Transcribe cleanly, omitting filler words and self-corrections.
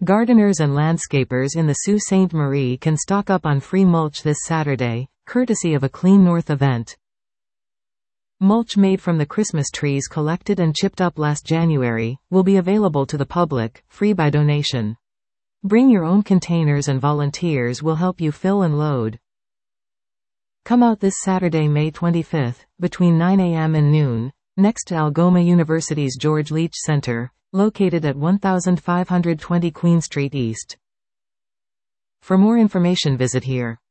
Gardeners and landscapers in the Sault Ste. Marie can stock up on free mulch this Saturday, courtesy of a Clean North event. Mulch made from the Christmas trees collected and chipped up last January will be available to the public, free by donation. Bring your own containers and volunteers will help you fill and load. Come out this Saturday, May 25, between 9 a.m. and noon, next to Algoma University's George Leach Center, located at 1520 Queen Street East. For more information, visit here.